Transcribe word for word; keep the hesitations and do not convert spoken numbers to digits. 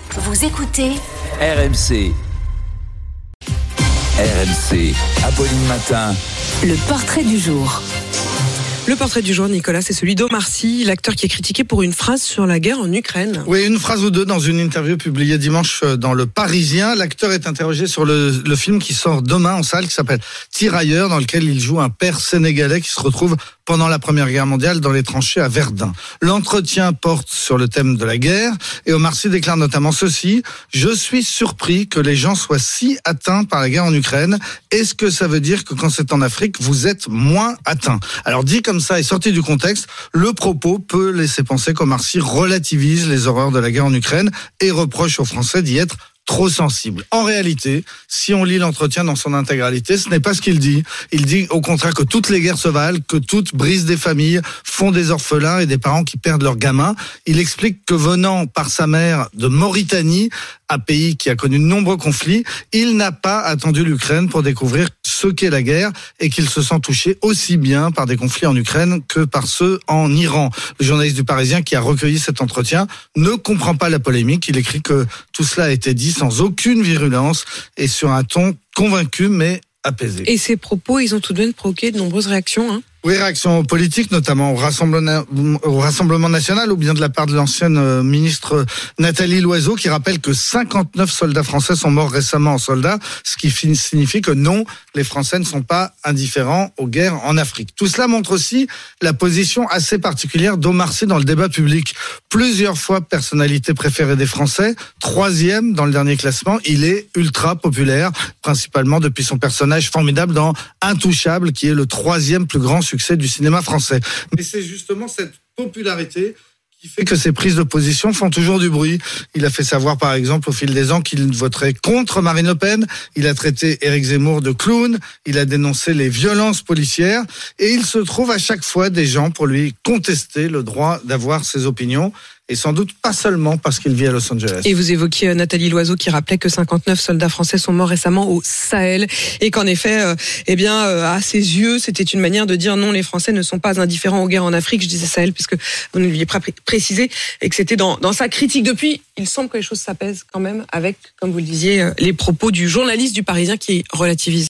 Vous écoutez R M C. R M C, Apolline Matin. Le portrait du jour. Le portrait du jour, Nicolas, c'est celui d'Omar Sy, l'acteur qui est critiqué pour une phrase sur la guerre en Ukraine. Oui, une phrase ou deux dans une interview publiée dimanche dans Le Parisien. L'acteur est interrogé sur le, le film qui sort demain en salle, qui s'appelle Tirailleurs, dans lequel il joue un père sénégalais qui se retrouve pendant la Première Guerre mondiale dans les tranchées à Verdun. L'entretien porte sur le thème de la guerre et Omar Sy déclare notamment ceci: « Je suis surpris que les gens soient si atteints par la guerre en Ukraine. Est-ce que ça veut dire que quand c'est en Afrique, vous êtes moins atteints ?» Alors dit comme ça et sorti du contexte, le propos peut laisser penser qu'Omar Sy relativise les horreurs de la guerre en Ukraine et reproche aux Français d'y être trop sensible. En réalité, si on lit l'entretien dans son intégralité, ce n'est pas ce qu'il dit. Il dit au contraire que toutes les guerres se valent, que toutes brisent des familles, font des orphelins et des parents qui perdent leurs gamins. Il explique que venant par sa mère de Mauritanie, un pays qui a connu de nombreux conflits, il n'a pas attendu l'Ukraine pour découvrir ce qu'est la guerre et qu'il se sent touché aussi bien par des conflits en Ukraine que par ceux en Iran. Le journaliste du Parisien qui a recueilli cet entretien ne comprend pas la polémique. Il écrit que tout cela a été dit sans aucune virulence et sur un ton convaincu mais apaisé. Et ces propos, ils ont tout de même provoqué de nombreuses réactions, hein. Oui, réaction politique, notamment au Rassemblement, au Rassemblement national, ou bien de la part de l'ancienne euh, ministre Nathalie Loiseau, qui rappelle que cinquante-neuf soldats français sont morts récemment en soldats, ce qui signifie que non, les Français ne sont pas indifférents aux guerres en Afrique. Tout cela montre aussi la position assez particulière d'Omar Sy dans le débat public. Plusieurs fois personnalité préférée des Français, troisième dans le dernier classement, il est ultra populaire, principalement depuis son personnage formidable dans Intouchable, qui est le troisième plus grand succès du cinéma français. Mais c'est justement cette popularité qui fait que ses prises de position font toujours du bruit. Il a fait savoir, par exemple, au fil des ans qu'il voterait contre Marine Le Pen. Il a traité Éric Zemmour de clown. Il a dénoncé les violences policières. Et il se trouve à chaque fois des gens pour lui contester le droit d'avoir ses opinions. Et sans doute pas seulement parce qu'il vit à Los Angeles. Et vous évoquiez Nathalie Loiseau qui rappelait que cinquante-neuf soldats français sont morts récemment au Sahel et qu'en effet, euh, eh bien, euh, à ses yeux, c'était une manière de dire non, les Français ne sont pas indifférents aux guerres en Afrique. Je disais Sahel puisque vous nous l'aviez précisé et que c'était dans, dans sa critique. Depuis, il semble que les choses s'apaisent quand même avec, comme vous le disiez, les propos du journaliste du Parisien qui relativise.